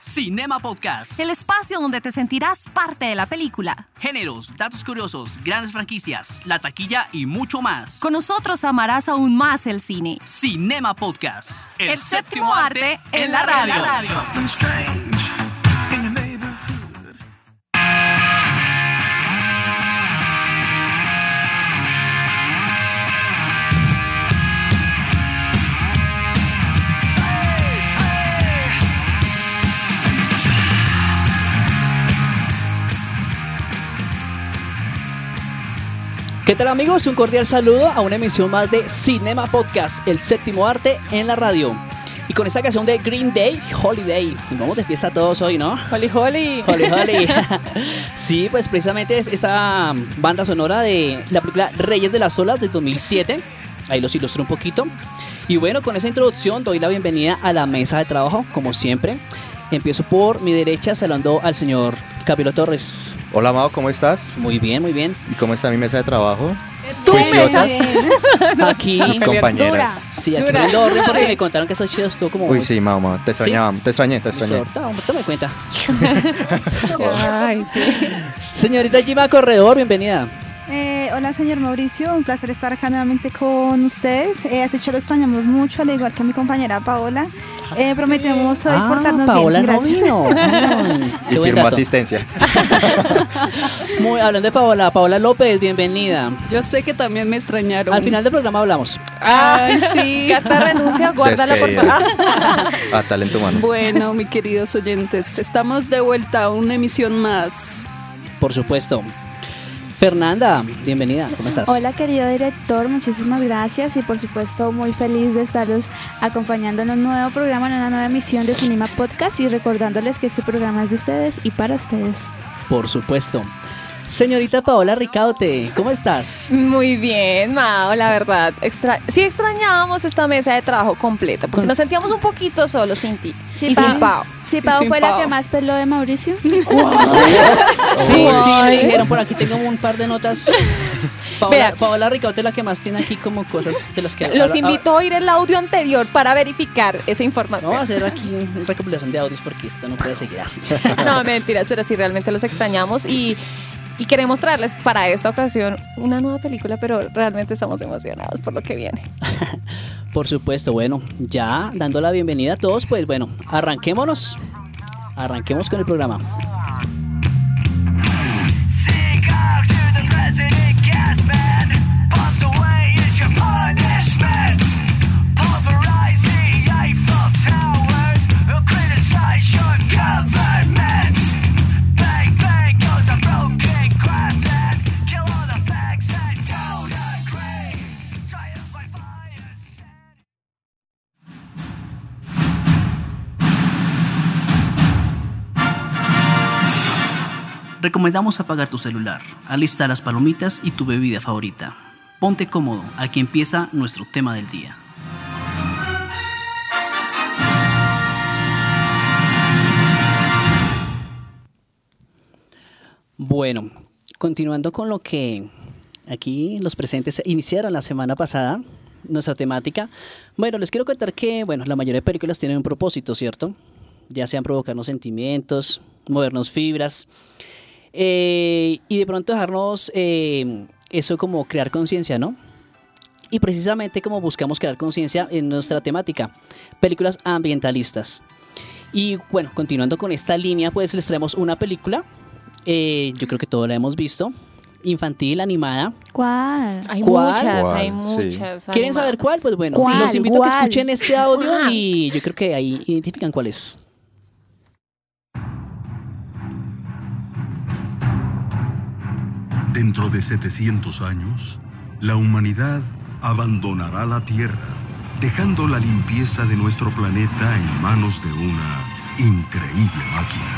Cinema Podcast. El espacio donde te sentirás parte de la película. Géneros, datos curiosos, grandes franquicias, la taquilla y mucho más. Con nosotros amarás aún más el cine. Cinema Podcast. El séptimo arte en la radio. ¿Qué tal, amigos? Un cordial saludo a una emisión más de Cinema Podcast, el séptimo arte en la radio. Y con esta canción de Green Day, Holiday. Nos vamos de fiesta todos hoy, ¿no? Holly, Holly. Holly, Holly. Sí, pues precisamente es esta banda sonora de la película Reyes de las Olas de 2007. Ahí los ilustré un poquito. Y bueno, con esa introducción doy la bienvenida a la mesa de trabajo, como siempre. Empiezo por mi derecha saludando al señor Camilo Torres. Hola, Mao, ¿cómo estás? Muy bien, muy bien. ¿Y cómo está mi mesa de trabajo? Tu Juiciosa. Aquí, Mis compañeras. sí, aquí en el orden porque me contaron que esos chicos estuvo como... Uy, sí, Mao, te extrañaba, ¿Sí? te extrañé. Ahorita me cuenta. Ay, sí. Señorita Gima Corredor, bienvenida. Hola, señor Mauricio, un placer estar acá nuevamente con usteres. Hace hecho lo extrañamos mucho, al igual que a mi compañera Paola. Prometemos hoy portarnos Paola bien. no Gracias. vino. Y Qué buen firmó dato. asistencia. Hablando de Paola López, bienvenida. Yo sé que también me extrañaron. Al final del programa hablamos. Ay, sí. Carta renuncia, guárdala por Despedida. favor. A talento humano. Bueno, mis queridos oyentes, estamos de vuelta a una emisión más. Por supuesto. Fernanda, bienvenida. ¿Cómo estás? Hola, querido director, muchísimas gracias y por supuesto muy feliz de estarlos acompañando en un nuevo programa, en una nueva emisión de Cinema Podcast y recordándoles que este programa es de ustedes y para ustedes. Por supuesto. Señorita Paola Ricaute, ¿cómo estás? Muy bien, Mao, la verdad. Sí extrañábamos esta mesa de trabajo completa, porque nos sentíamos un poquito solos sin ti y Pau. sin Pau. Sí, Pau sin fue la Pau. que más peló de Mauricio. Sí, me dijeron por aquí, tengo un par de notas. Vea. Paola Ricaute es la que más tiene aquí como cosas de las que... Los invito a oír el audio anterior para verificar esa No, información. vamos a hacer aquí una recopilación de audios porque esto no puede seguir así. No, mentiras, pero sí realmente los extrañamos y queremos traerles para esta ocasión una nueva película, pero realmente estamos emocionados por lo que viene. Por supuesto, bueno, ya dando la bienvenida a todos, pues bueno, arranquemos con el programa. Recomendamos apagar tu celular, alistar las palomitas y tu bebida favorita. Ponte cómodo, aquí empieza nuestro tema del día. Bueno, continuando con lo que aquí los presentes iniciaron la semana pasada, nuestra temática. Bueno, les quiero contar que, bueno, la mayoría de películas tienen un propósito, ¿cierto? Ya sean provocarnos sentimientos, movernos fibras, y de pronto dejarnos eso como crear conciencia, ¿no? Y precisamente como buscamos crear conciencia en nuestra temática, películas ambientalistas. Y bueno, continuando con esta línea, pues les traemos una película, yo creo que todos la hemos visto, infantil, animada. ¿Cuál? Hay ¿Cuál? muchas, hay Sí. muchas. ¿Quieren saber cuál? Pues bueno, ¿Cuál? los invito a que ¿Cuál? escuchen este audio ¿Cuál? y yo creo que ahí identifican cuál es. Dentro de 700 años, la humanidad abandonará la Tierra, dejando la limpieza de nuestro planeta en manos de una increíble máquina.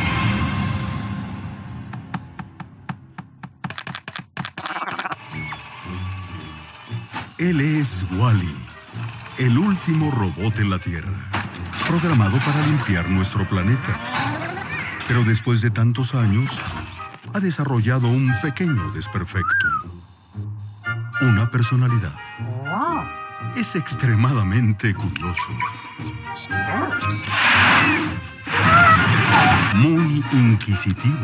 Él es Wall-E, el último robot en la Tierra, programado para limpiar nuestro planeta. Pero después de tantos años, ha desarrollado un pequeño desperfecto. Una personalidad. es extremadamente curioso. Muy inquisitivo.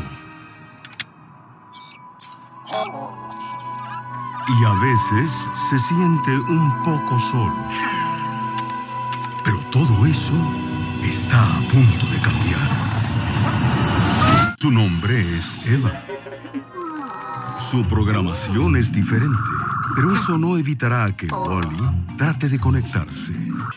Y a veces se siente un poco solo. Pero todo eso está a punto de cambiar. Su nombre es Eva. Su programación es diferente, pero eso no evitará que Wally trate de conectarse.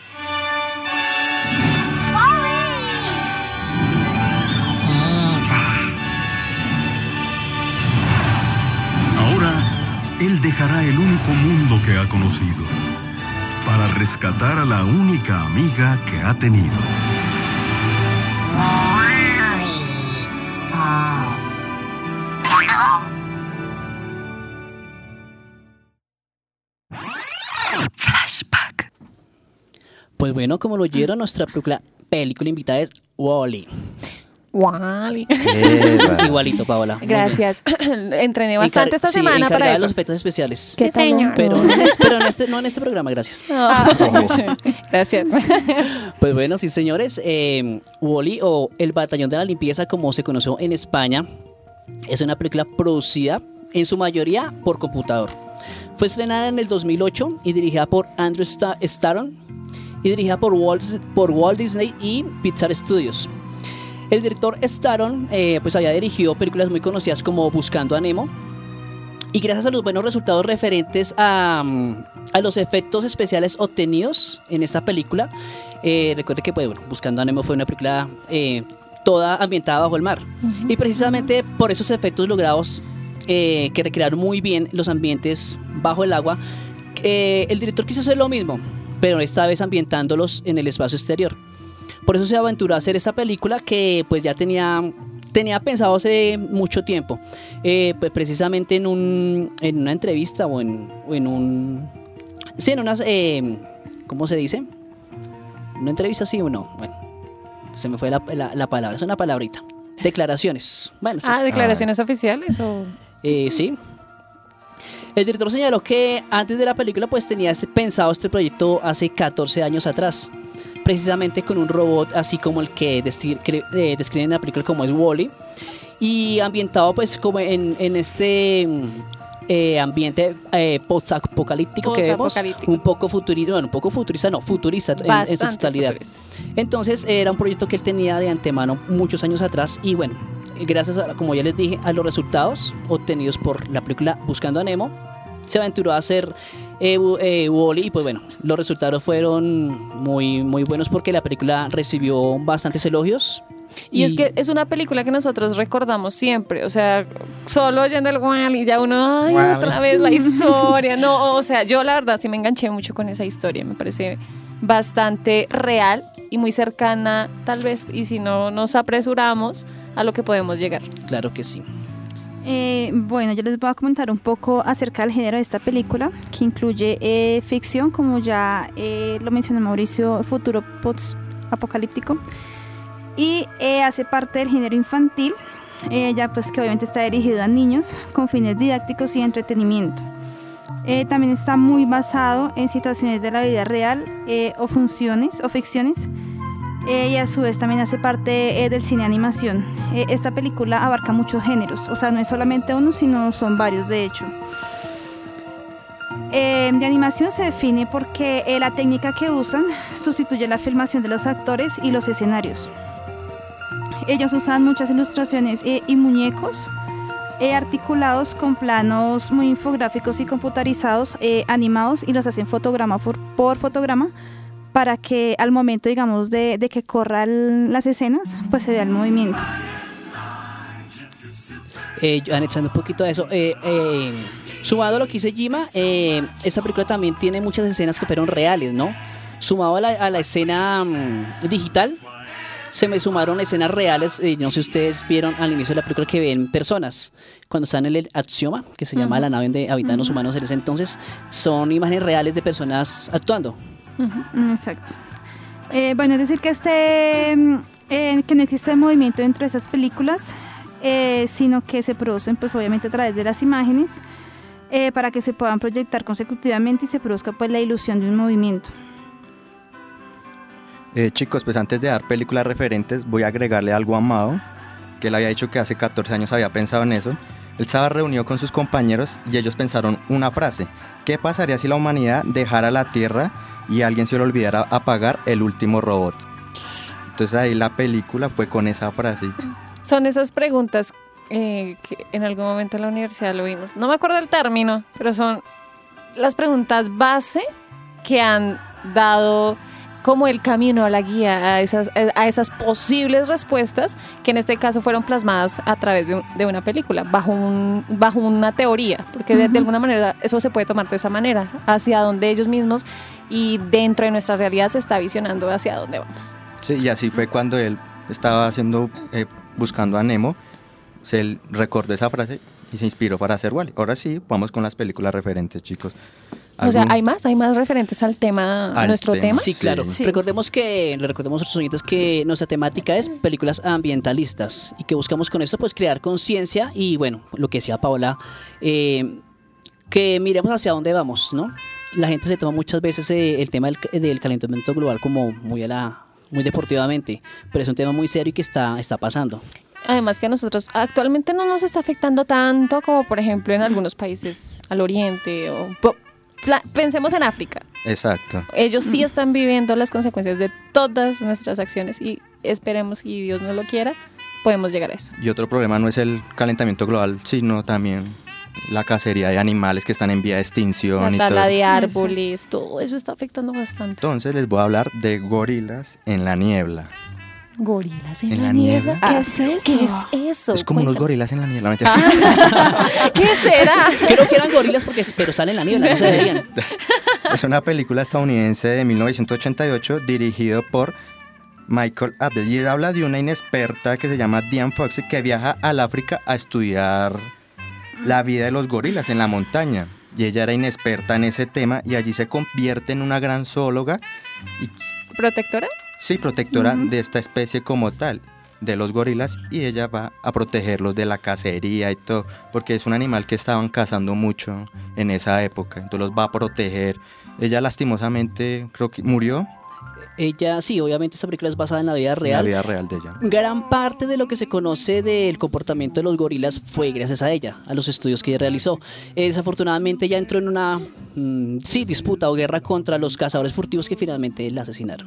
Ahora, él dejará el único mundo que ha conocido para rescatar a la única amiga que ha tenido. Flashback. Pues bueno, como lo oyeron, nuestra película invitada es Wall-E. Wall-E. Igualito, Paola. Gracias. Entrené bastante esta semana para de eso. los efectos especiales. ¿Qué tal? Pero no en este programa, gracias. Gracias. Pues bueno, sí, señores. Wall-E, o El Batallón de la Limpieza, como se conoció en España, es una película producida en su mayoría por computador. Fue estrenada en el 2008 y dirigida por Andrew Staron y dirigida por Walt Disney y Pixar Studios. El director Staron pues había dirigido películas muy conocidas como Buscando a Nemo, y gracias a los buenos resultados referentes a los efectos especiales obtenidos en esta película, recuerde que pues, bueno, Buscando a Nemo fue una película toda ambientada bajo el mar, y precisamente por esos efectos logrados que recrearon muy bien los ambientes bajo el agua, el director quiso hacer lo mismo, pero esta vez ambientándolos en el espacio exterior. Por eso se aventuró a hacer esta película que pues ya tenía pensado hace mucho tiempo. Pues precisamente en una entrevista o en unas ¿cómo se dice? ¿Una entrevista sí o no? Bueno, se me fue la palabra, es una palabrita. Declaraciones. Bueno, sí. ¿Declaraciones oficiales o...? Sí. El director señaló que antes de la película pues tenía pensado este proyecto hace 14 años atrás, precisamente con un robot así como el que describen en la película, como es Wall-E, y ambientado pues como en este ambiente post-apocalíptico que vemos, un poco futurista, bueno, un poco futurista, no, futurista en su totalidad. Futurista. Entonces era un proyecto que él tenía de antemano muchos años atrás, y bueno, gracias a, como ya les dije, a los resultados obtenidos por la película Buscando a Nemo, se aventuró a hacer Wall-E, y pues bueno, los resultados fueron muy, muy buenos porque la película recibió bastantes elogios. Y es que es una película que nosotros recordamos siempre, o sea, solo oyendo el Wall-E ya uno, ay, otra vez la historia, no, o sea, yo la verdad sí me enganché mucho con esa historia, me parece bastante real y muy cercana tal vez, y si no nos apresuramos, a lo que podemos llegar. Claro que sí. Bueno, yo les voy a comentar un poco acerca del género de esta película, que incluye ficción, como ya lo mencionó Mauricio, futuro post-apocalíptico, y hace parte del género infantil, ya pues que obviamente está dirigido a niños con fines didácticos y entretenimiento. También está muy basado en situaciones de la vida real o ficciones, y a su vez también hace parte del cine animación. Esta película abarca muchos géneros, o sea, no es solamente uno, sino son varios de hecho. De animación se define porque la técnica que usan sustituye la filmación de los actores y los escenarios. Ellos usan muchas ilustraciones y muñecos articulados con planos muy infográficos y computarizados, animados, y los hacen fotograma por fotograma, para que al momento, digamos, de que corran las escenas, pues se vea el movimiento. Anexando un poquito a eso, sumado a lo que dice Jima, esta película también tiene muchas escenas que fueron reales, ¿no? Sumado a la escena digital, se me sumaron escenas reales. No sé si ustedes vieron al inicio de la película que ven personas cuando están en el Axioma, que se llama la nave donde habitan los humanos en ese entonces. Son imágenes reales de personas actuando. Exacto. Bueno, es decir que que no existe movimiento dentro de esas películas, sino que se producen pues obviamente a través de las imágenes. para que se puedan proyectar consecutivamente y se produzca pues la ilusión de un movimiento. Chicos, pues antes de dar películas referentes, voy a agregarle algo a Amado, que él había dicho que hace 14 años había pensado en eso. Él estaba reunido con sus compañeros y ellos pensaron una frase: ¿qué pasaría si la humanidad dejara la Tierra y alguien se le olvidara apagar el último robot? Entonces ahí la película fue con esa frase. Son esas preguntas que en algún momento en la universidad lo vimos. No me acuerdo el término, pero son las preguntas base que han dado como el camino, la guía a esas posibles respuestas que en este caso fueron plasmadas a través de una película, bajo una teoría, porque de alguna manera eso se puede tomar de esa manera, hacia donde ellos mismos y dentro de nuestra realidad se está visionando hacia dónde vamos. Sí, y así fue cuando él estaba buscando a Nemo, se recordó esa frase y se inspiró para hacer WALL-E. Ahora sí, vamos con las películas referentes, chicos. O sea, ¿hay más referentes al tema, a nuestro tema? Sí, claro. Sí. Recordemos a nuestros oyentes que nuestra temática es películas ambientalistas y que buscamos con eso pues crear conciencia y bueno, lo que decía Paola, que miremos hacia dónde vamos, ¿no? La gente se toma muchas veces el tema del calentamiento global como muy deportivamente, pero es un tema muy serio y que está pasando. Además que a nosotros actualmente no nos está afectando tanto como por ejemplo en algunos países al oriente o pensemos en África. Exacto. Ellos sí están viviendo las consecuencias de todas nuestras acciones y esperemos, y Dios no lo quiera, podemos llegar a eso. Y otro problema no es el calentamiento global, sino también la cacería de animales que están en vía de extinción. La tala de árboles, todo eso está afectando bastante. Entonces les voy a hablar de Gorilas en la niebla. ¿Gorilas en la niebla? ¿Qué es eso? ¿Qué es eso? Es como unos gorilas en la niebla. ¿Qué será? Creo que eran gorilas pero salen en la niebla, no se veían. Es una película estadounidense de 1988 dirigido por Michael Abdel y habla de una inexperta que se llama Diane Foxy que viaja al África a estudiar la vida de los gorilas en la montaña. Y ella era inexperta en ese tema y allí se convierte en una gran zoóloga. ¿Protectora? Sí, protectora de esta especie como tal, de los gorilas, y ella va a protegerlos de la cacería y todo, porque es un animal que estaban cazando mucho en esa época, entonces los va a proteger. Ella lastimosamente creo que murió. Ella, sí, obviamente esta película es basada en la vida real. En la vida real de ella. Gran parte de lo que se conoce del comportamiento de los gorilas fue gracias a ella, a los estudios que ella realizó. Desafortunadamente ella entró en una disputa o guerra contra los cazadores furtivos que finalmente la asesinaron.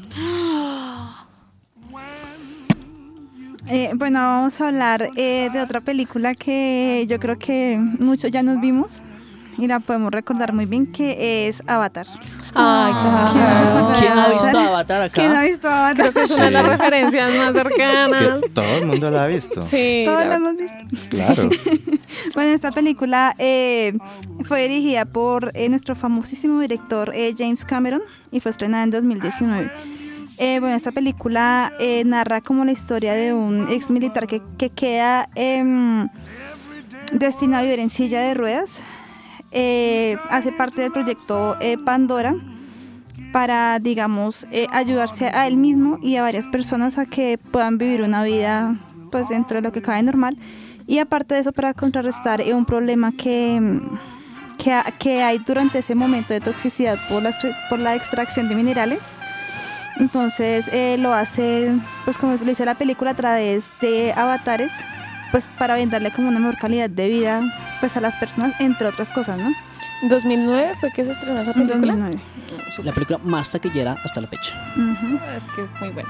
Bueno, vamos a hablar de otra película que yo creo que muchos ya nos vimos y la podemos recordar muy bien, que es Avatar. Ay, claro. ¿Quién ha visto Avatar acá? ¿Quién ha visto Avatar? Creo que es una de las referencias más cercanas. Que todo el mundo la ha visto. Sí. Todos la hemos visto. Claro. Bueno, esta película fue dirigida por nuestro famosísimo director James Cameron y fue estrenada en 2019. Bueno, esta película narra como la historia de un ex militar que queda destinado a vivir en silla de ruedas. Hace parte del proyecto Pandora para, digamos, ayudarse a él mismo y a varias personas a que puedan vivir una vida pues dentro de lo que cabe normal, y aparte de eso para contrarrestar un problema que hay durante ese momento de toxicidad por la extracción de minerales. Entonces lo hace, pues como lo dice la película, a través de avatares, pues para brindarle como una mejor calidad de vida pues a las personas, entre otras cosas, ¿no? ¿2009 fue que se estrenó esa película? 2009. La película más taquillera hasta la fecha. Es que es muy buena.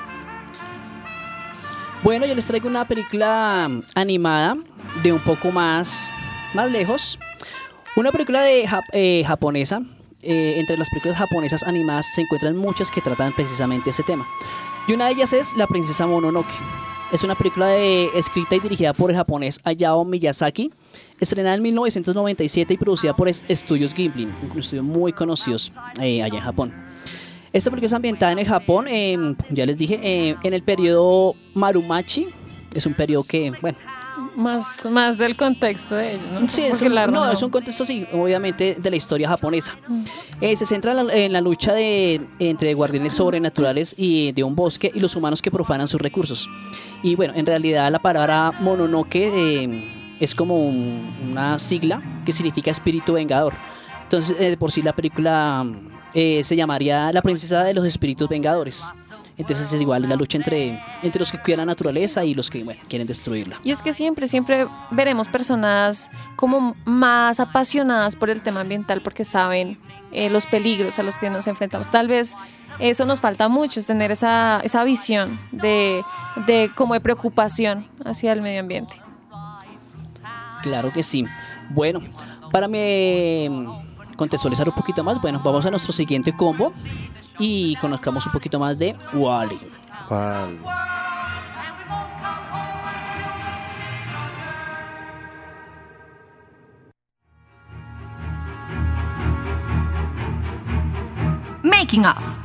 Bueno, yo les traigo una película animada de un poco más lejos. Una película de japonesa. Entre las películas japonesas animadas se encuentran muchas que tratan precisamente ese tema. Y una de ellas es La princesa Mononoke. Es una película escrita y dirigida por el japonés Hayao Miyazaki, estrenada en 1997 y producida por Estudios Ghibli, un estudio muy conocidos allá en Japón. Esta película es ambientada en el Japón, ya les dije, en el periodo Muromachi. Es un periodo que, bueno... Más del contexto de ellos, ¿no? Sí, es un contexto, sí, obviamente, de la historia japonesa. Se centra en la lucha entre guardianes sobrenaturales y de un bosque y los humanos que profanan sus recursos. Y bueno, en realidad la palabra Mononoke es como una sigla que significa espíritu vengador. Entonces, por sí la película se llamaría La princesa de los espíritus vengadores. Entonces es igual la lucha entre los que cuidan la naturaleza y los que quieren destruirla. Y es que siempre veremos personas como más apasionadas por el tema ambiental porque saben los peligros a los que nos enfrentamos. Tal vez eso nos falta mucho, es tener esa visión de como de preocupación hacia el medio ambiente. Claro que sí. Bueno, para contextualizar un poquito más, vamos a nuestro siguiente combo y conozcamos un poquito más de WALL-E. ¿Cuál? Making of.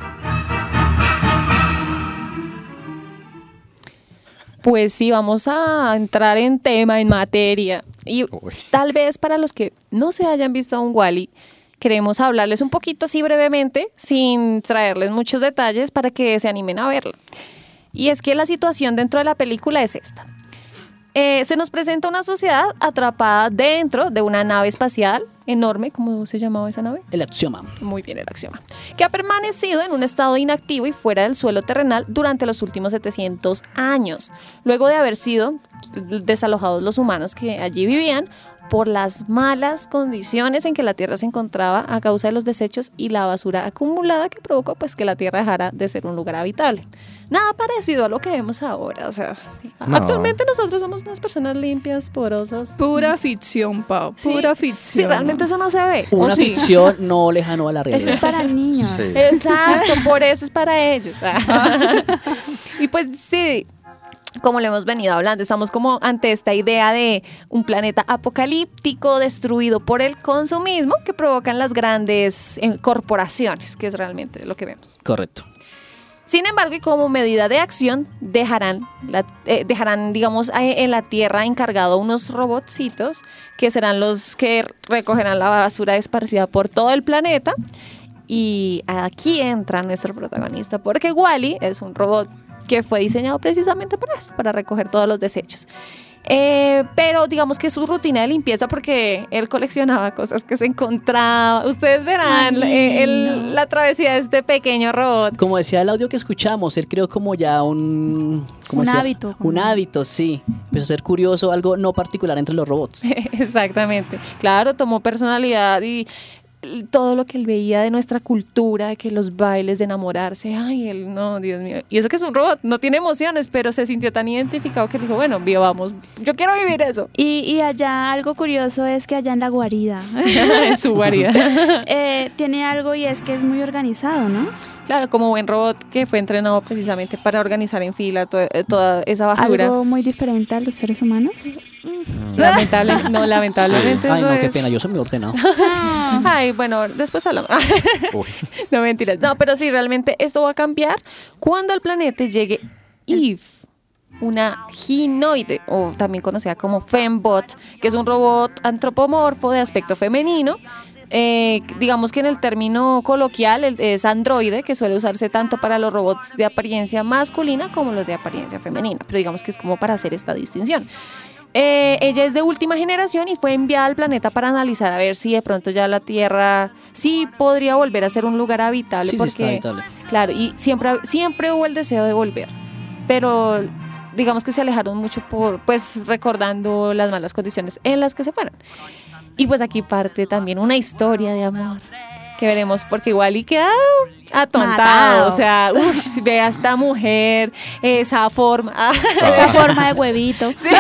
Pues sí, vamos a entrar en tema, en materia. Y tal vez para los que no se hayan visto aún WALL-E, queremos hablarles un poquito así brevemente, sin traerles muchos detalles para que se animen a verlo. Y es que la situación dentro de la película es esta. Se nos presenta una sociedad atrapada dentro de una nave espacial enorme. ¿Cómo se llamaba esa nave? El Axioma. Muy bien, el Axioma. Que ha permanecido en un estado inactivo y fuera del suelo terrenal durante los últimos 700 años, luego de haber sido desalojados los humanos que allí vivían por las malas condiciones en que la Tierra se encontraba a causa de los desechos y la basura acumulada que provocó pues que la Tierra dejara de ser un lugar habitable. Nada parecido a lo que vemos ahora, o sea, actualmente nosotros somos unas personas limpias, porosas. Pura ficción, Pau, pura ficción. Sí, realmente eso no se ve. Una ficción no lejano a la realidad. Eso es para niños. Sí. Exacto, por eso es para ellos. Y pues sí, como lo hemos venido hablando, estamos como ante esta idea de un planeta apocalíptico destruido por el consumismo que provocan las grandes corporaciones, que es realmente lo que vemos. Correcto. Sin embargo, y como medida de acción, dejarán digamos, en la Tierra encargado unos robotcitos que serán los que recogerán la basura esparcida por todo el planeta. Y aquí entra nuestro protagonista, porque WALL-E es un robot que fue diseñado precisamente para eso, para recoger todos los desechos. Pero digamos que su rutina de limpieza, porque él coleccionaba cosas que se encontraba. Ustedes verán la travesía de este pequeño robot. Como decía el audio que escuchamos, él creó como ya un hábito. Un hábito, sí. Empezó a ser curioso, algo no particular entre los robots. Exactamente. Claro, tomó personalidad y todo lo que él veía de nuestra cultura, de que los bailes, de enamorarse, ay, él no, Dios mío. Y eso que es un robot, no tiene emociones, pero se sintió tan identificado que dijo, bueno, vamos, yo quiero vivir eso. Y allá algo curioso es que allá en la guarida, En su guarida. tiene algo y es que es muy organizado, ¿no? Claro, como buen robot que fue entrenado precisamente para organizar en fila toda esa basura. Algo muy diferente a los seres humanos. Lamentablemente. Ay, eso no, qué es. pena, yo soy muy ordenado. Ay, bueno, después hablamos. No, mentiras. No, pero sí, realmente esto va a cambiar cuando al planeta llegue Eve, una ginoide, o también conocida como Fembot, que es un robot antropomorfo de aspecto femenino. Digamos que en el término coloquial es androide, que suele usarse tanto para los robots de apariencia masculina como los de apariencia femenina, pero digamos que es como para hacer esta distinción. Ella es de última generación y fue enviada al planeta para analizar a ver si de pronto ya la Tierra sí podría volver a ser un lugar habitable, Sí, porque sí está habitable. claro, y siempre hubo el deseo de volver, pero digamos que se alejaron mucho pues recordando las malas condiciones en las que se fueron. Y pues aquí parte también una historia de amor que veremos, porque igual y queda atontado. Matado. O sea, ve a esta mujer, esa forma. Esa forma de huevito. Sí.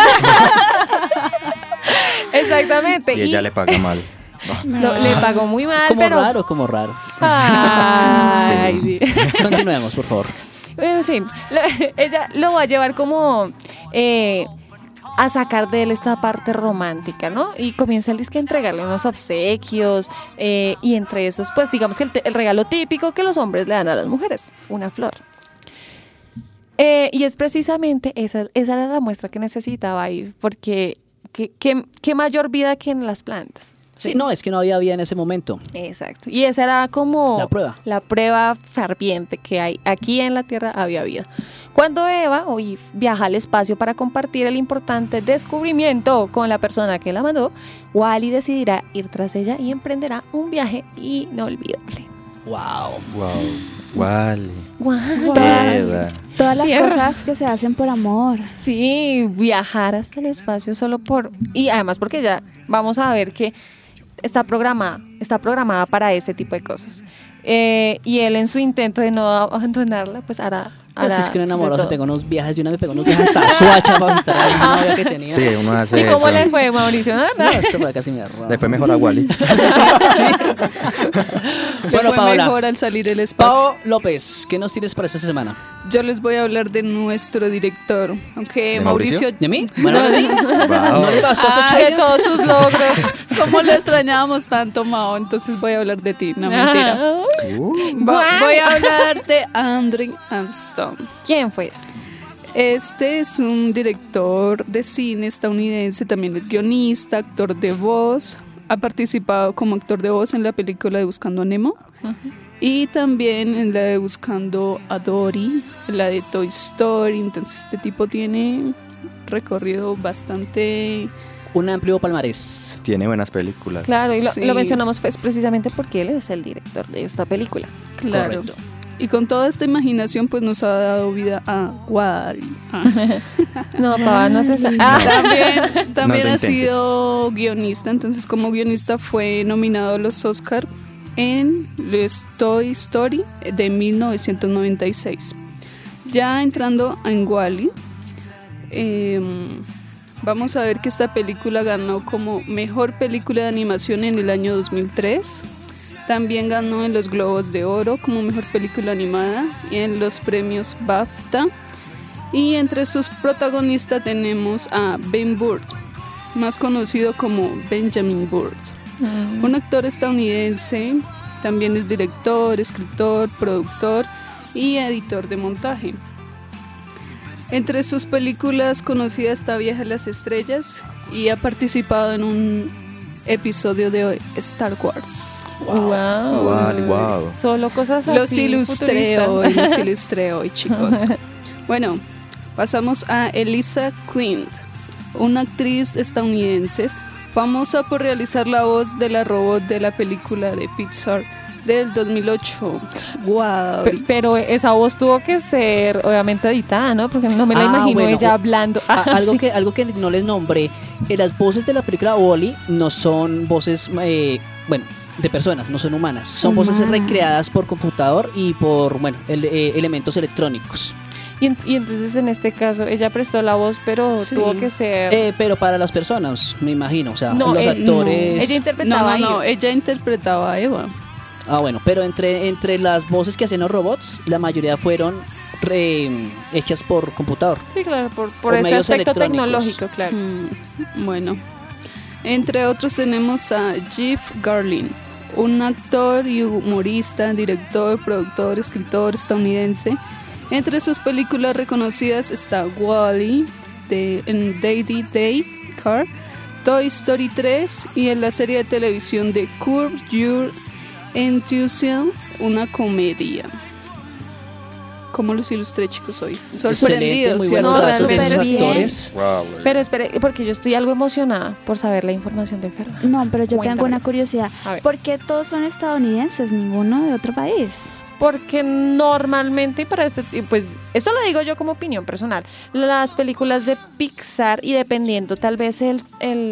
Exactamente. Y ella le paga mal. Le pagó muy mal, Como raro. Ay, Sí. Continuemos, por favor. Sí, ella lo va a llevar como a sacar de él esta parte romántica, ¿no? Y comienza a entregarle unos obsequios y entre esos, pues digamos que el regalo típico que los hombres le dan a las mujeres, una flor. Y es precisamente esa era la muestra que necesitaba ahí, porque qué mayor vida que en las plantas. Sí, no, es que no había vida en ese momento. Exacto. Y esa era como La prueba. prueba ferviente que hay aquí en la Tierra había vida. Cuando Eva hoy viaja al espacio para compartir el importante descubrimiento con la persona que la mandó, Wall-E decidirá ir tras ella y emprenderá un viaje inolvidable. Wow. Wall-E. Wow. Todas las Tierra. cosas que se hacen por amor. Sí, viajar hasta el espacio solo por... Y además porque ya vamos a ver que está programada para ese tipo de cosas. Y él en su intento de no abandonarla, pues hará Pues es que un enamorado de se todo. pegó unos viajes de una vez, pegó unos viajes hasta Suacha para visitar a esa novia que tenía. Sí, uno hace ¿Y cómo eso. le fue, Mauricio? No, eso fue casi me Le fue mejor a Wall-E. Le Bueno, fue Paola. mejor al salir el espacio. Pao López, ¿qué nos tienes para esta semana? Yo les voy a hablar de nuestro director, aunque ¿De Mauricio, Mauricio? ¿De mí? Bueno, ¿de mí? ¿No le bastó a Ah, de todos sus logros. como lo extrañábamos tanto, Mao, entonces voy a hablar de ti, no mentira. Voy a hablar de Andrew Anston. ¿Quién fue ese? Este es un director de cine estadounidense, también es guionista, actor de voz. Ha participado como actor de voz en la película de Buscando a Nemo y también en la de Buscando a Dory, en la de Toy Story. Entonces este tipo tiene recorrido bastante... Un amplio palmarés. Tiene buenas películas. Claro, y Sí. lo mencionamos pues, precisamente porque él es el director de esta película. Claro. Correcto. Y con toda esta imaginación pues nos ha dado vida a Wall-E. No, papá, no te También No lo ha intentes. sido guionista, entonces como guionista fue nominado a los Oscar en Toy Story de 1996. Ya entrando en Wall-E, vamos a ver que esta película ganó como mejor película de animación en el año 2003. También ganó en los Globos de Oro como mejor película animada y en los premios BAFTA. Y entre sus protagonistas tenemos a Ben Burtt, más conocido como Benjamin Burtt, un actor estadounidense. También es director, escritor, productor y editor de montaje. Entre sus películas conocidas está Viaje a las Estrellas y ha participado en un episodio de Star Wars. Wow. Wow. Solo cosas así. Los ilustré hoy, chicos. Bueno, pasamos a Eliza Quint, una actriz estadounidense famosa por realizar la voz de la robot de la película de Pixar del 2008. Wow. Pero esa voz tuvo que ser obviamente editada, ¿no? Porque no me la imagino bueno, ella hablando. Algo, Sí. algo que no les nombré, las voces de la película Wall-E no son voces, de personas, no son humanas. Son voces recreadas por computador y por, elementos electrónicos. Y entonces en este caso ella prestó la voz, pero Sí. tuvo que ser... Pero para las personas, me imagino, o sea, No, los actores... ella interpretaba No, a ella interpretaba a Eva. Ah, bueno, pero entre las voces que hacían los robots, la mayoría fueron hechas por computador. Sí, claro, por Por este medios aspecto electrónicos. tecnológico, claro. Bueno, entre otros tenemos a Jeff Garlin, un actor y humorista, director, productor, escritor estadounidense. Entre sus películas reconocidas está Wall-E, en Daddy Day Car, Toy Story 3 y en la serie de televisión de Curb Your Enthusiasm, una comedia. ¿Cómo los ilustré, chicos, hoy? Sorprendidos, muy ¿cierto? buenos No, datos de los realmente bien. actores. Pero espere, porque yo estoy algo emocionada por saber la información de Fernanda. No, pero yo Cuéntame. tengo una curiosidad. A ver. ¿Por qué todos son estadounidenses, ninguno de otro país? Porque normalmente, y para pues esto lo digo yo como opinión personal, las películas de Pixar y dependiendo tal vez el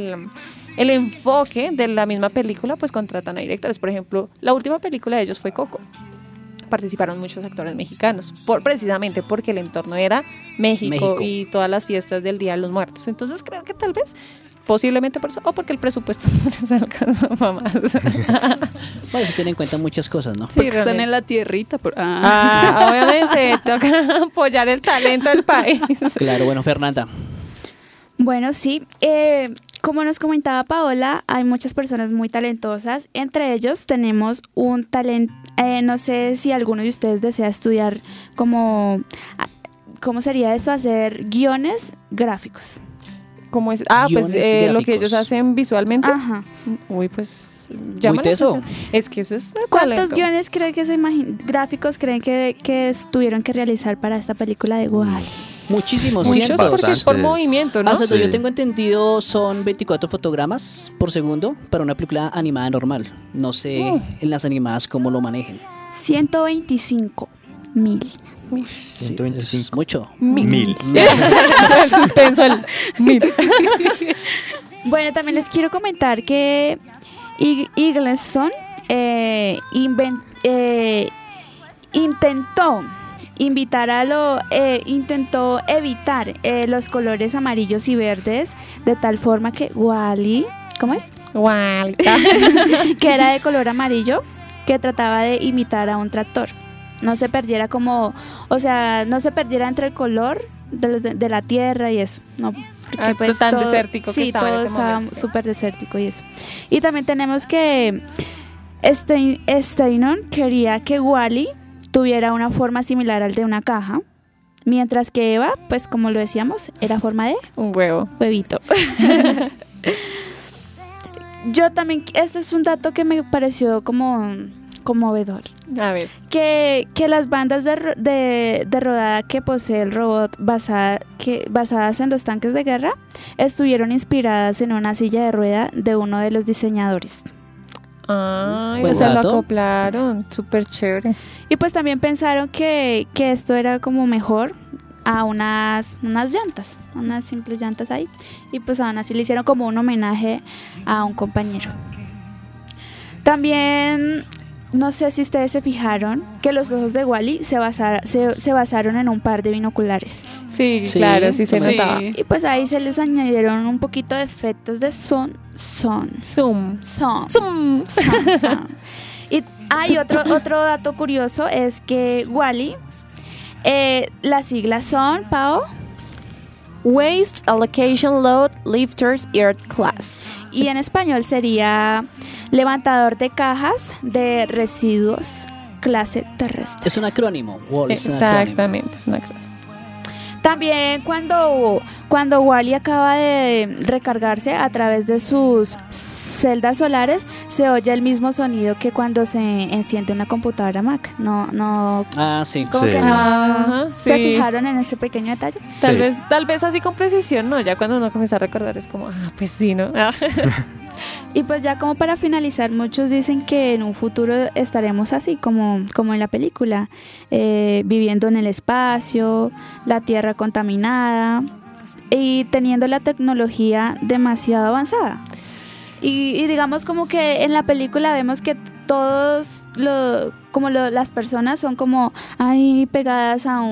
enfoque de la misma película, pues contratan a directores. Por ejemplo, la última película de ellos fue Coco. Participaron muchos actores mexicanos, precisamente porque el entorno era México y todas las fiestas del Día de los Muertos. Entonces creo que tal vez, posiblemente por eso, o porque el presupuesto no les alcanza para más. Bueno, se tienen en cuenta muchas cosas, ¿no? Sí, Porque están realmente. en la tierrita. Obviamente, toca apoyar el talento del país. Claro, bueno, Fernanda. Bueno, sí. Como nos comentaba Paola, hay muchas personas muy talentosas. Entre ellos tenemos un talento, no sé si alguno de ustedes desea estudiar ¿cómo sería eso? Hacer guiones gráficos. ¿Cómo es? Ah, pues Guiones lo que gráficos. ellos hacen visualmente. Ajá. Uy, pues Muy teso. Es que eso es ¿Cuántos talento. guiones creen que gráficos creen que tuvieron que realizar para esta película de Wall? Muchísimos, Muchos cientos. porque es por Bastantes. movimiento, ¿no? Hasta donde Sí. yo tengo entendido son 24 fotogramas por segundo para una película animada normal. No sé en las animadas cómo lo manejen. 125.000. Sí, 125. es mucho. 1000. El suspenso, el mil. Bueno, también les quiero comentar que Eagleson intentó evitar los colores amarillos y verdes de tal forma que Wall-E, ¿cómo es? Guau. Que era de color amarillo, que trataba de imitar a un tractor. No se perdiera no se perdiera entre el color de la tierra y eso. No, porque Tan desértico que sí, estaba en todo ese estaba momento, sí. súper desértico y eso. Y también tenemos que Steinon quería que Wall-E tuviera una forma similar al de una caja, mientras que Eva, pues como lo decíamos, era forma de Un huevo. huevito. Yo también, este es un dato que me pareció como conmovedor. A ver. Que las bandas de rodada que posee el robot basadas en los tanques de guerra estuvieron inspiradas en una silla de rueda de uno de los diseñadores. Ay, Buen o sea, lo dato. acoplaron. Súper chévere. Y pues también pensaron que esto era como mejor a unas llantas, unas simples llantas ahí. Y pues aún así le hicieron como un homenaje a un compañero. También, no sé si ustedes se fijaron que los ojos de Wall-E se basaron en un par de binoculares. Sí, Sí, claro, sí se sí. notaba. Y pues ahí se les añadieron un poquito de efectos de son. Zoom. Y hay otro dato curioso, es que Wall-E, las siglas son, Pao, Waste Allocation Load Lifters Earth Class. y en español sería levantador de cajas de residuos clase terrestre. Es un acrónimo. Wall es un acrónimo. Exactamente, es una acrónimo. También cuando Wall-E acaba de recargarse a través de sus celdas solares, se oye el mismo sonido que cuando se enciende una computadora Mac. No, Ah, sí. como Sí. que no. Ajá, ¿Se sí. fijaron en ese pequeño detalle? Tal Sí. vez así con precisión, ¿no? Ya cuando uno comienza a recordar es como, pues sí, ¿no? Y pues ya como para finalizar, muchos dicen que en un futuro estaremos así como en la película, viviendo en el espacio, la Tierra contaminada y teniendo la tecnología demasiado avanzada. Y digamos como que en la película vemos que todos las personas son como ahí pegadas a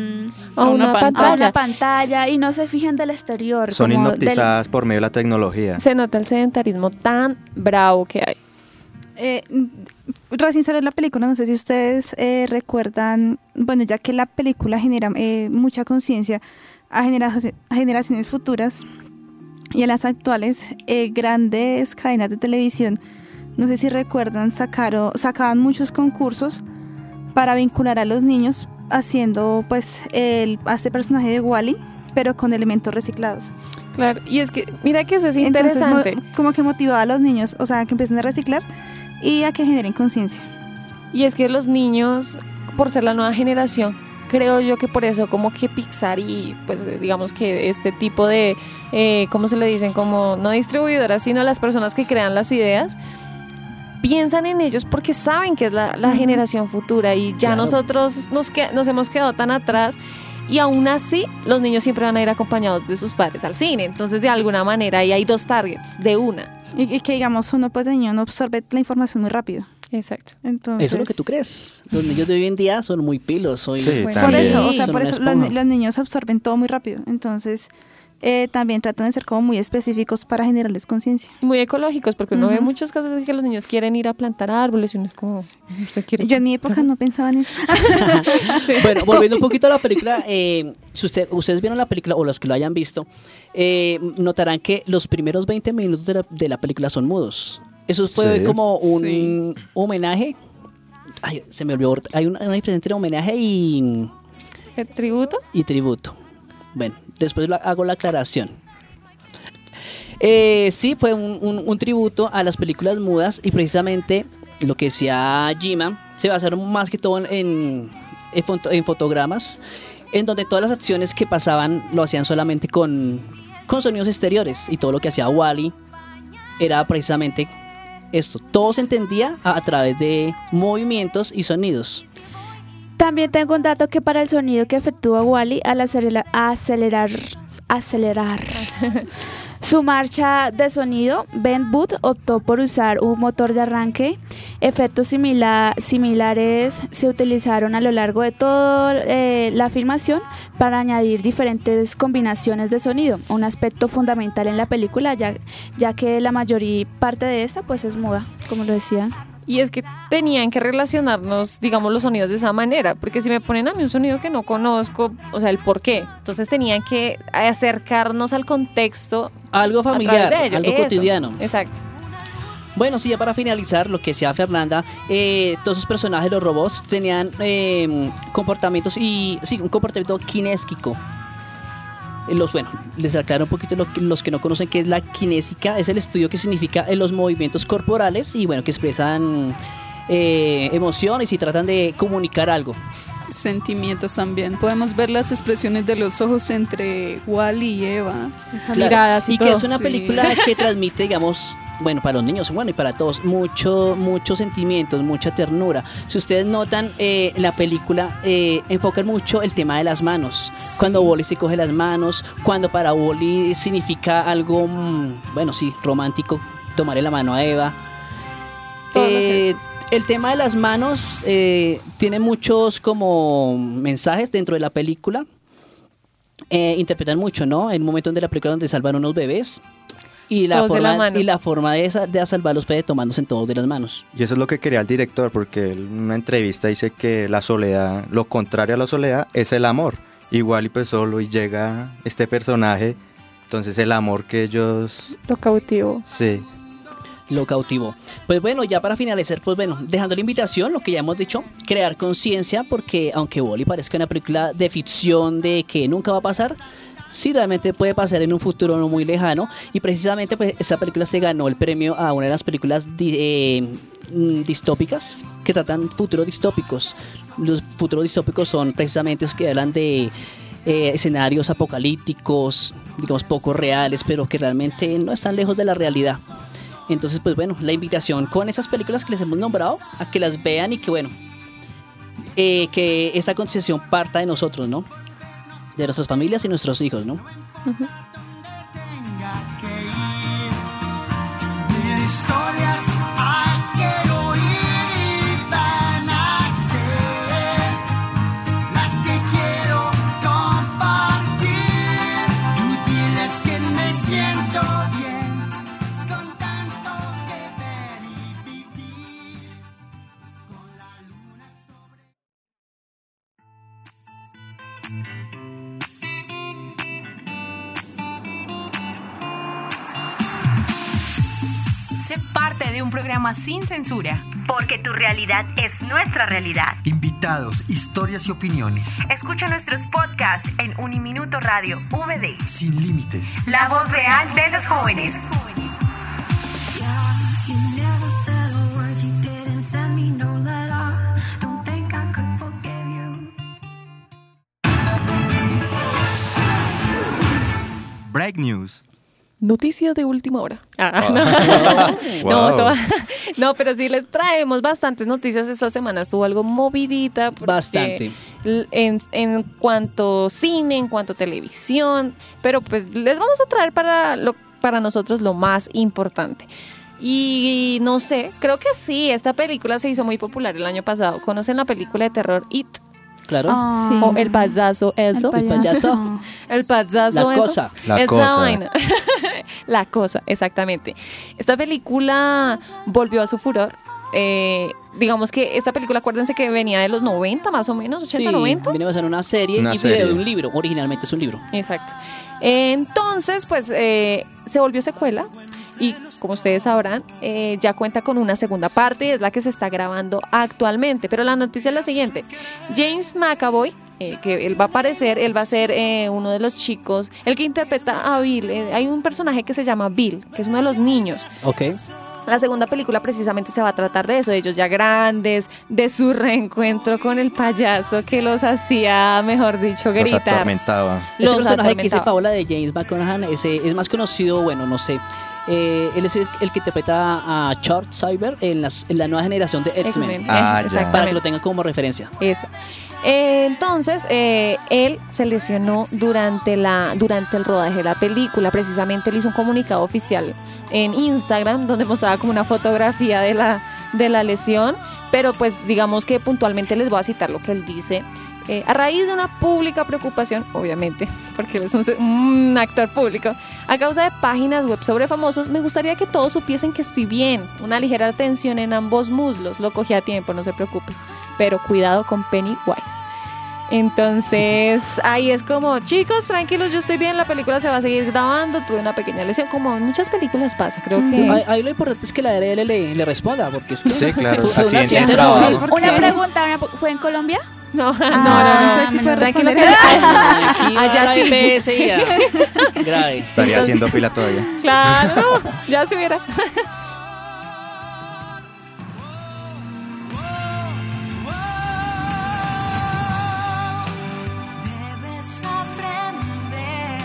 una una pantalla y no se fijan del exterior. Son como hipnotizadas por medio de la tecnología. Se nota el sedentarismo tan bravo que hay. Recién salió la película, no sé si ustedes recuerdan, bueno, ya que la película genera mucha conciencia a generaciones futuras y a las actuales, grandes cadenas de televisión, no sé si recuerdan, sacaban muchos concursos para vincular a los niños haciendo pues a este personaje de Wall-E, pero con elementos reciclados. Claro, y es que, mira que eso es Entonces, interesante. como que motivaba a los niños, o sea, que empiecen a reciclar y a que generen conciencia. Y es que los niños, por ser la nueva generación, creo yo que por eso como que Pixar y pues digamos que este tipo de, ¿cómo se le dicen? Como no distribuidoras, sino las personas que crean las ideas, piensan en ellos porque saben que es la generación futura y ya Claro. nosotros nos hemos quedado tan atrás. Y aún así, los niños siempre van a ir acompañados de sus padres al cine. Entonces, de alguna manera, ahí hay dos targets de una. Y que digamos, uno pues de niño no absorbe la información muy rápido. Exacto. Entonces, Eso es lo que tú crees. Los niños de hoy en día son muy pilos. Sí, Por también. eso, o sea, son por una eso esponja. los niños absorben todo muy rápido. Entonces, también tratan de ser como muy específicos para generarles conciencia. Muy ecológicos, porque uno ve Ujú. muchos casos de que los niños quieren ir a plantar árboles y uno es como, ¿usted quiere? Yo en mi época no pensaba en eso. Sí. Bueno, volviendo un poquito a la película, si ustedes vieron la película o los que lo hayan visto, notarán que los primeros 20 minutos de la película son mudos. Eso fue Sí. como un Sí. homenaje. Ay, se me olvidó. Hay una diferencia entre homenaje ¿El tributo? y tributo. Bueno, después hago la aclaración. Sí, fue un tributo a las películas mudas y precisamente lo que decía Jima se basaron más que todo en fotogramas, en donde todas las acciones que pasaban lo hacían solamente con sonidos exteriores y todo lo que hacía Wall-E era precisamente esto. Todo se entendía a través de movimientos y sonidos. También tengo un dato que para el sonido que efectúa Wall-E al acelerar su marcha de sonido, Ben Booth optó por usar un motor de arranque. Efectos similares se utilizaron a lo largo de toda la filmación para añadir diferentes combinaciones de sonido, un aspecto fundamental en la película, ya que la mayor parte de esta pues es muda, como lo decía. Y es que tenían que relacionarnos, digamos, los sonidos de esa manera, porque si me ponen a mí un sonido que no conozco, o sea, el por qué, entonces tenían que acercarnos al contexto. Algo familiar, de ello. algo cotidiano. Exacto. Bueno, sí, ya para finalizar, lo que decía Fernanda, todos esos personajes, los robots, tenían comportamientos un comportamiento kinésico. Les aclaro un poquito los que no conocen qué es la kinésica. Es el estudio que significa los movimientos corporales y que expresan emociones y tratan de comunicar algo. Sentimientos también. Podemos ver las expresiones de los ojos entre Wall-E y Eva. Esa mirada así y que es una película que transmite, digamos, para los niños, y para todos, muchos sentimientos, mucha ternura. Si ustedes notan, la película enfocan mucho el tema de las manos. Sí. Cuando Wall-E se coge las manos, cuando para Wall-E significa algo, romántico, tomarle la mano a Eva. El tema de las manos tiene muchos como mensajes dentro de la película. Interpretan mucho, ¿no? En un momento de la película donde salvan unos bebés. Y la forma de salvarlos fue tomándose en todos de las manos. Y eso es lo que quería el director, porque en una entrevista dice que la soledad, lo contrario a la soledad, es el amor. Igual y pues solo y llega este personaje, entonces el amor que ellos... Lo cautivó. Sí. Lo cautivó. Pues bueno, ya para finalizar, dejando la invitación, lo que ya hemos dicho, crear conciencia, porque aunque Wall-E parezca una película de ficción de que nunca va a pasar, sí realmente puede pasar en un futuro no muy lejano, y precisamente pues esta película se ganó el premio a una de las películas distópicas que tratan futuros distópicos. Los futuros distópicos son precisamente los que hablan de escenarios apocalípticos, digamos poco reales, pero que realmente no están lejos de la realidad. Entonces la invitación con esas películas que les hemos nombrado a que las vean y que que esta conciencia parta de nosotros, ¿no? De nuestras familias y nuestros hijos, ¿no? Uh-huh. Sé parte de un programa sin censura, porque tu realidad es nuestra realidad. Invitados, historias y opiniones. Escucha nuestros podcasts en Uniminuto Radio VD. Sin límites. La voz real de los jóvenes. Break News. Noticia de última hora. Wow. No, pero sí les traemos bastantes noticias. Esta semana estuvo algo movidita. Bastante. En cuanto cine, en cuanto televisión. Pero pues les vamos a traer para nosotros lo más importante. Y no sé, creo que sí, esta película se hizo muy popular el año pasado. ¿Conocen la película de terror It? Claro. Sí. O El Payaso, eso. El payaso. El payaso, La cosa. La cosa. Vaina. La cosa, exactamente. Esta película volvió a su furor. Digamos que esta película, acuérdense que venía de los 90 más o menos, 80, 90. Viene a ser una serie y de un libro. Originalmente es un libro. Exacto. Entonces, pues se volvió secuela. Y como ustedes sabrán, ya cuenta con una segunda parte, es la que se está grabando actualmente. Pero la noticia es la siguiente: James McAvoy, que él va a aparecer, él va a ser uno de los chicos, el que interpreta a Bill. Hay un personaje que se llama Bill, que es uno de los niños. Ok. La segunda película precisamente se va a tratar de eso, de ellos ya grandes, de su reencuentro con el payaso que los hacía, mejor dicho, Los gritar. atormentaba. Ese personaje que atormentaba. dice Paola de James McConaughey es más conocido, bueno, no sé. Él es el que interpreta a Charles Cyber en la nueva generación de X-Men. X-Men, Ah, ya. exactamente. Para que lo tengan como referencia. Eso. Entonces, él se lesionó durante el rodaje de la película. Precisamente él hizo un comunicado oficial en Instagram donde mostraba como una fotografía de la lesión, pero pues digamos que puntualmente les voy a citar lo que él dice. A raíz de una pública preocupación, obviamente, porque él es un actor público, a causa de páginas web sobre famosos, me gustaría que todos supiesen que estoy bien. Una ligera tensión en ambos muslos, lo cogí a tiempo, no se preocupe. Pero cuidado con Pennywise. Entonces, ahí es como, chicos, tranquilos, yo estoy bien, la película se va a seguir grabando, tuve una pequeña lesión, como en muchas películas pasa, creo que... Ahí lo importante es que la ARL le responda, porque es que Sí, claro, fue un accidente de accidente trabajo. laboral. Una pregunta, ¿fue en Colombia? No, entonces sí puede tranquilo que responder. Aquí allá la sí. EPS y ya. Grave. Estaría haciendo fila todavía. Claro, ya se hubiera. Debes aprender.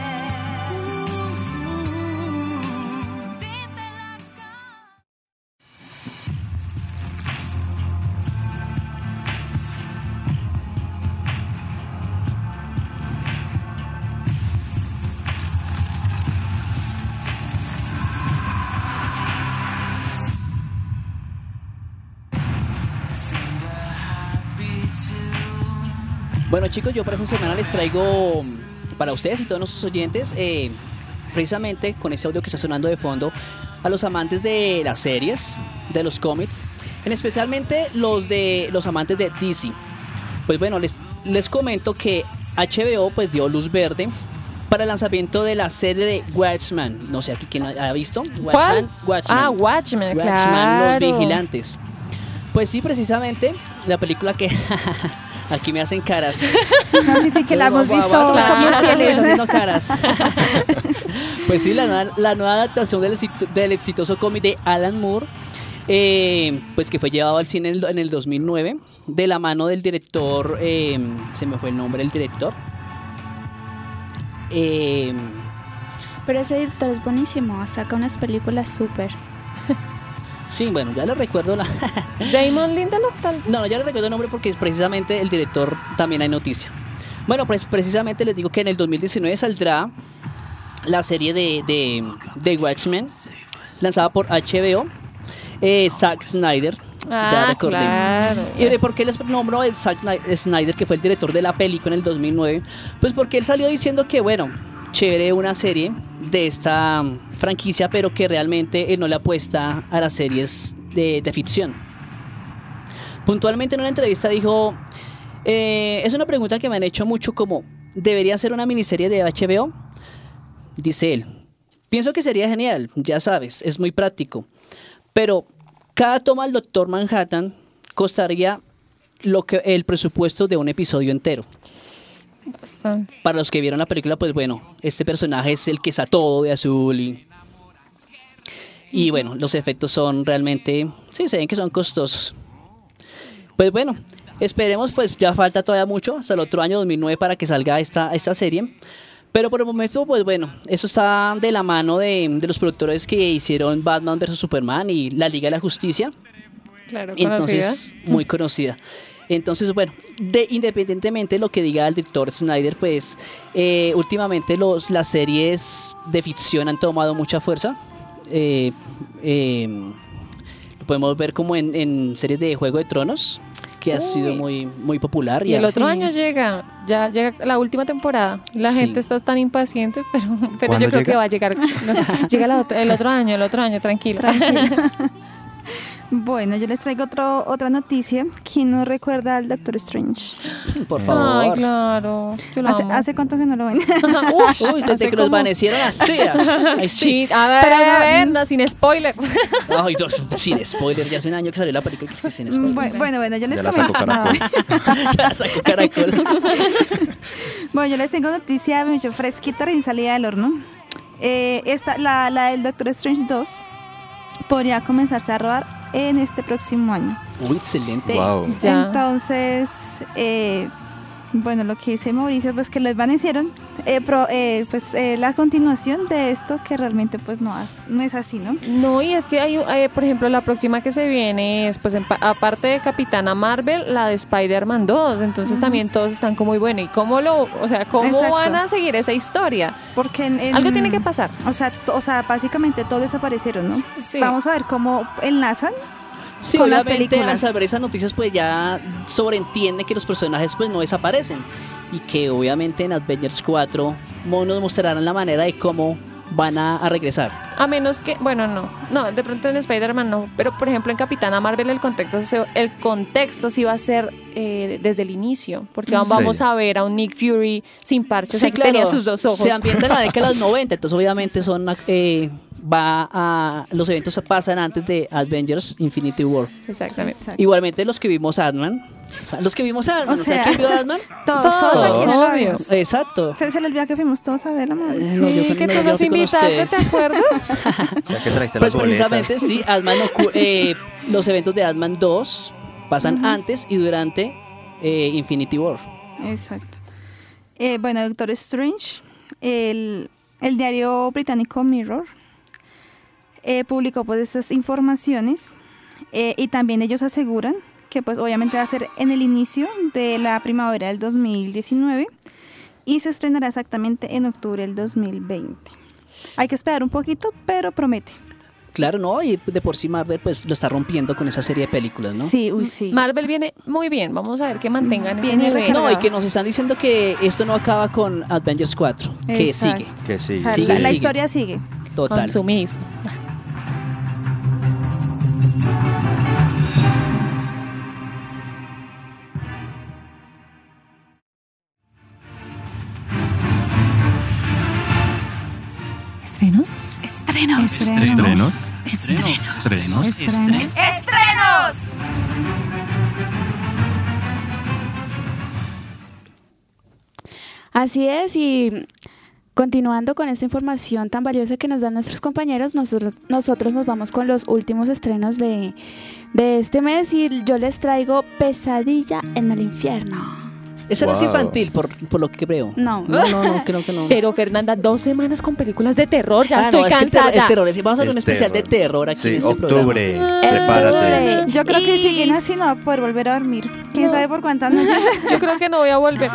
Bueno, chicos, yo para esta semana les traigo para ustedes y todos nuestros oyentes, precisamente con ese audio que está sonando de fondo, a los amantes de las series, de los cómics, en especialmente los amantes de DC. Pues bueno, les comento que HBO pues dio luz verde para el lanzamiento de la serie de Watchmen. No sé aquí quién ha visto. ¿Cuál? Watchmen. Ah, Watchmen, Watchmen, claro. los vigilantes. Pues sí, precisamente la película que aquí me hacen caras. No, sí, que la hemos visto, Claro, somos estoy fieles. haciendo caras. Pues sí, la nueva adaptación del exitoso cómic de Alan Moore, pues que fue llevado al cine en el 2009 de la mano del director, se me fue el nombre del director. Pero ese editor es buenísimo, saca unas películas súper. Sí, bueno, ya le recuerdo Damon Lindelof, tal. No, ya le recuerdo el nombre porque es precisamente el director, también hay noticia. Bueno, pues precisamente les digo que en el 2019 saldrá la serie de Watchmen, lanzada por HBO, Zack Snyder. Ya recordé. Claro. ¿Y por qué les nombro a Zack Snyder, que fue el director de la película en el 2009? Pues porque él salió diciendo que, bueno, chévere una serie de esta franquicia, pero que realmente él no le apuesta a las series de ficción. Puntualmente en una entrevista dijo, es una pregunta que me han hecho mucho, como, ¿debería ser una miniserie de HBO? Dice él, pienso que sería genial, ya sabes, es muy práctico, pero cada toma del Doctor Manhattan costaría el presupuesto de un episodio entero. Bastante. Para los que vieron la película, pues bueno, este personaje es el que está todo de azul y bueno, los efectos son realmente, sí, se ven que son costosos. Pues bueno, esperemos, pues ya falta todavía mucho, hasta el otro año 2009 para que salga esta serie. Pero por el momento, pues bueno, eso está de la mano de los productores que hicieron Batman vs Superman y la Liga de la Justicia. Claro, Entonces, muy conocida. Entonces, bueno, independientemente de lo que diga el director Snyder, pues últimamente las series de ficción han tomado mucha fuerza. Lo podemos ver como en series de Juego de Tronos, que ha sido muy popular. Y el otro sí. año ya llega la última temporada. La Sí. gente está tan impaciente, pero ¿Cuándo yo creo llega? que va a llegar. No, llega el otro año, tranquilo. Bueno, yo les traigo otra noticia. ¿Quién no recuerda al Doctor Strange? Por favor. Ay, claro. Yo lo amo. ¿Hace cuánto que no lo ven? Uy, desde que los vanecieron así. Ay, sí. Sí, a ver, no, sin spoilers. Ay, no, sin spoiler, ya hace un año que salió la película, que sin spoiler. Bueno, yo les Ya la comento. sacó Caracol. Ya sacó Caracol. Bueno, yo les tengo noticia mucho fresquita, recién salida del horno. La del Doctor Strange 2 podría comenzarse a rodar en este próximo año. Uy, excelente. Wow. Ya. Entonces, bueno, lo que dice Mauricio, pues que les vanecieron, la continuación de esto que realmente pues no es así, ¿no? No, y es que hay, por ejemplo, la próxima que se viene es, pues, aparte de Capitana Marvel, la de Spider-Man 2. Entonces también todos están como muy bueno. ¿Y cómo Exacto. van a seguir esa historia? Porque Algo tiene que pasar. O sea, básicamente todos desaparecieron, ¿no? Sí. Vamos a ver cómo enlazan. Sí, con las obviamente películas. al saber esas noticias pues ya sobreentiende que los personajes pues no desaparecen y que obviamente en Avengers 4 nos mostrarán la manera de cómo van a regresar. A menos que, bueno, no, de pronto en Spider-Man no, pero por ejemplo en Capitana Marvel el contexto sí va a ser desde el inicio, porque vamos a ver a un Nick Fury sin parches, o sea, que tenía sus dos ojos. Se ambienta en la década de los 90, entonces obviamente los eventos pasan antes de Avengers Infinity War. Exactamente. Igualmente los que vimos Ant-Man, ¿quién vio Ant-Man? Todos aquí no lo obvio. vimos. Exacto. Se le olvidó que fuimos todos a ver la madre. No, yo Sí, que no, tú yo nos fui con invitaste, ustedes. ¿te acuerdas? Ya que traiste Pues las boletas. precisamente sí, los eventos de Ant-Man 2 pasan antes y durante Infinity War. Exacto. Bueno, Doctor Strange, el diario británico Mirror publicó pues estas informaciones y también ellos aseguran que pues obviamente va a ser en el inicio de la primavera del 2019 y se estrenará exactamente en octubre del 2020. Hay que esperar un poquito, pero promete. Claro, no, y de por sí Marvel pues lo está rompiendo con esa serie de películas, ¿no? Sí, sí. Marvel viene muy bien, vamos a ver que mantengan ese Viene nivel. No, y que nos están diciendo que esto no acaba con Avengers 4, que Exacto. sigue. Que sí. O sea, sigue, la sigue. historia sigue. Total. Consumismo. ¿Estrenos? ¿Estrenos? ¡Estrenos! Así es, y continuando con esta información tan valiosa que nos dan nuestros compañeros, nosotros nos vamos con los últimos estrenos de este mes y yo les traigo Pesadilla en el Infierno. Esa no es Wow. infantil, por lo que veo. No. No, creo que no. Pero Fernanda, 2 semanas con películas de terror, ya estoy no, es que cansada. el terror, vamos a hacer un El especial de terror. terror aquí Sí, en este octubre. programa. Prepárate. Yo creo que Y- siguen así no va a poder volver a dormir. ¿Quién No. sabe por cuántas noches? Yo creo que no voy a volver.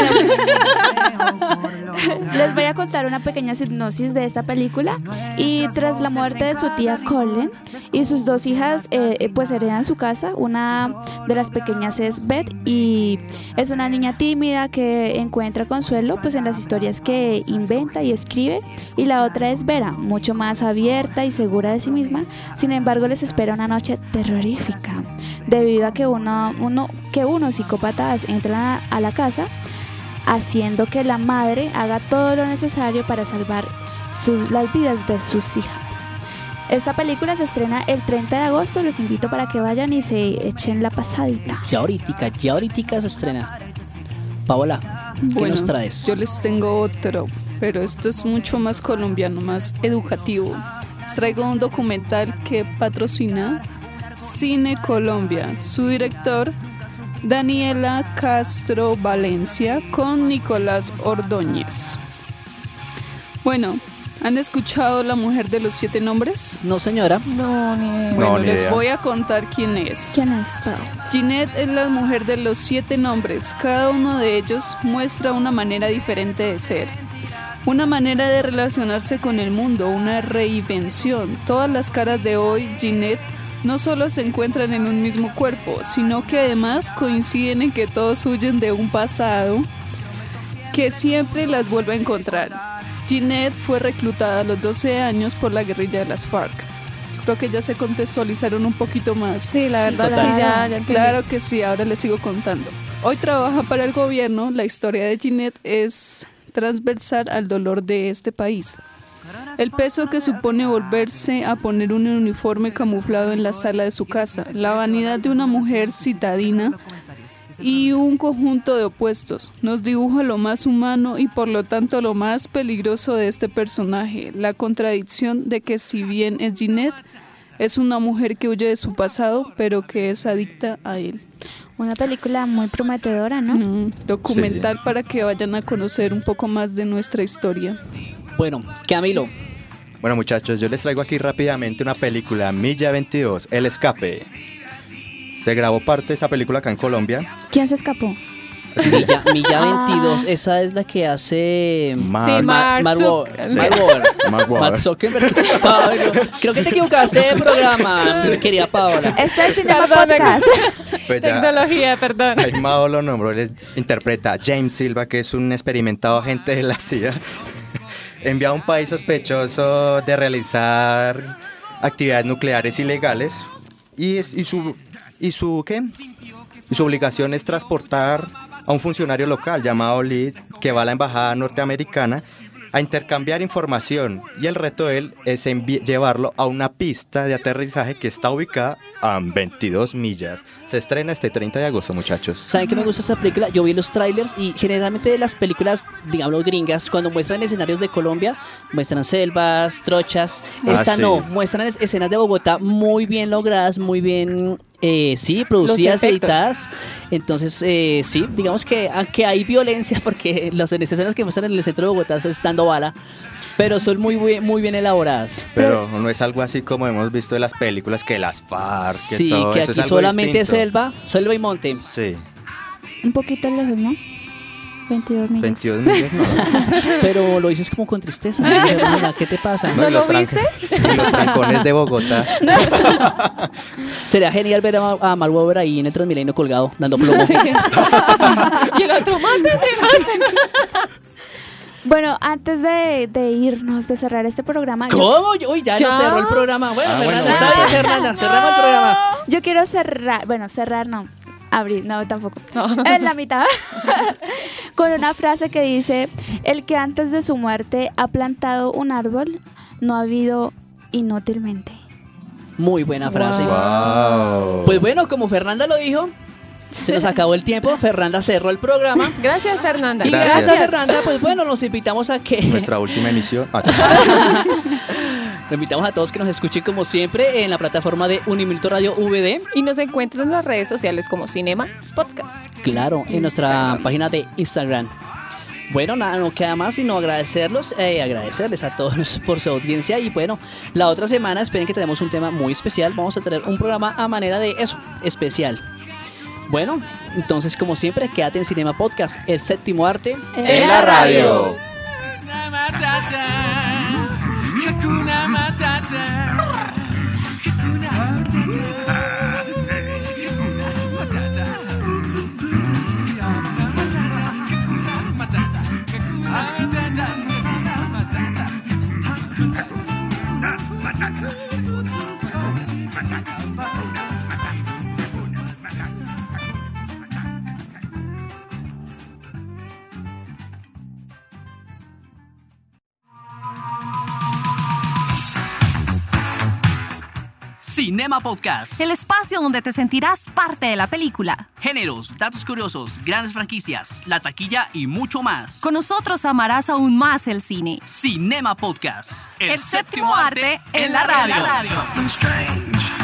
Les voy a contar una pequeña sinopsis de esta película. Y tras la muerte de su tía Colin y sus 2 hijas, pues heredan su casa. Una de las pequeñas es Beth y es una niña tímida que encuentra consuelo pues en las historias que inventa y escribe. Y la otra es Vera, mucho más abierta y segura de sí misma. Sin embargo, les espera una noche terrorífica debido a que unos psicópatas entran a la casa, haciendo que la madre haga todo lo necesario para salvar las vidas de sus hijas. Esta película se estrena el 30 de agosto, los invito para que vayan y se echen la pasadita. Ya ahorita se estrena. Paola, ¿qué nos traes? Yo les tengo otro, pero esto es mucho más colombiano, más educativo. Les traigo un documental que patrocina Cine Colombia. Su director, Daniela Castro Valencia, con Nicolás Ordóñez. Bueno, ¿han escuchado La Mujer de los 7 nombres? No, señora. No, ni idea. Bueno, ni les idea. voy a contar quién es. ¿Quién es, Pau? Ginette es la mujer de los 7 nombres. Cada uno de ellos muestra una manera diferente de ser. Una manera de relacionarse con el mundo, una reinvención. Todas las caras de hoy, Ginette, no solo se encuentran en un mismo cuerpo, sino que además coinciden en que todos huyen de un pasado que siempre las vuelve a encontrar. Ginette fue reclutada a los 12 años por la guerrilla de las FARC. creo que ya se contextualizaron un poquito más. Sí, la verdad, total. sí, ya entendí. Claro que sí, ahora les sigo contando. Hoy trabaja para el gobierno. La historia de Ginette es transversal al dolor de este país. El peso que supone volverse a poner un uniforme camuflado en la sala de su casa, la vanidad de una mujer citadina y un conjunto de opuestos. Nos dibuja lo más humano y por lo tanto lo más peligroso de este personaje, la contradicción de que si bien es Ginette, es una mujer que huye de su pasado, pero que es adicta a él. Una película muy prometedora, ¿no? Documental para que vayan a conocer un poco más de nuestra historia. Bueno, Camilo, Bueno, muchachos, yo les traigo aquí rápidamente una película, Milla 22, El Escape. Se grabó parte de esta película acá en Colombia. ¿Quién se escapó? Milla 22, esa es la que hace Mark Mark Zuckerberg. Pablo, creo que te equivocaste de programa, querida Paola. Este es Cinema Podcast. Pues ya, Tecnología, perdón. ahí Mao lo nombró, él interpreta a James Silva, que es un experimentado agente de la CIA, enviado a un país sospechoso de realizar actividades nucleares ilegales y su obligación es transportar a un funcionario local llamado Lee, que va a la embajada norteamericana a intercambiar información, y el reto de él es llevarlo a una pista de aterrizaje que está ubicada a 22 millas. Se estrena este 30 de agosto, muchachos. ¿Saben qué me gusta esta película? Yo vi los trailers y generalmente de las películas, digamos gringas, cuando muestran escenarios de Colombia, muestran selvas, trochas. Esta sí. no, muestran escenas de Bogotá muy bien logradas, muy bien, producidas, editadas. Entonces, sí, digamos que aunque hay violencia, porque las escenas que muestran en el centro de Bogotá se están dando bala, pero son muy bien elaboradas. Pero no es algo así como hemos visto en las películas, que las FARC, que Sí, todo que eso aquí es algo solamente distinto. selva y monte. Sí, Un poquito lejos, ¿no? 22 millas. 22 millas, no. Pero lo dices como con tristeza. Hermana, ¿qué te pasa? No, y lo los viste? y los trancones de Bogotá. Sería genial ver a Mark Wahlberg ahí en el Transmilenio colgado, dando plomo. Y el otro, mátenme. Bueno, antes de irnos, de cerrar este programa, ¿Cómo? Uy, ya ¿Ya? no cerró el programa. Bueno, Ah, Fernanda, bueno, está bueno. bien, Fernanda, cerramos el programa. yo quiero cerrar, bueno, cerrar no, abrir, no, tampoco, en la mitad, con una frase que dice: el que antes de su muerte ha plantado un árbol, no ha vivido inútilmente. Muy buena frase. Wow. Pues bueno, como Fernanda lo dijo, se nos acabó el tiempo. Fernanda cerró el programa. Gracias, Fernanda. Y Gracias. gracias, Fernanda. Pues bueno, nos invitamos a que... Nuestra última emisión. Nos invitamos a todos que nos escuchen como siempre en la plataforma de Uniminuto Radio VD. Y nos encuentran en las redes sociales como Cinema Podcast. Claro, en nuestra página de Instagram. Bueno, nada, no queda más sino agradecerles a todos por su audiencia. Y bueno, la otra semana esperen que tenemos un tema muy especial. Vamos a tener un programa a manera de eso, especial. Bueno, entonces como siempre, quédate en Cinema Podcast, el séptimo arte En la radio. Hakuna Matata. Cinema Podcast. El espacio donde te sentirás parte de la película. Géneros, datos curiosos, grandes franquicias, la taquilla y mucho más. Con nosotros amarás aún más el cine. Cinema Podcast. El séptimo arte en la radio. Something strange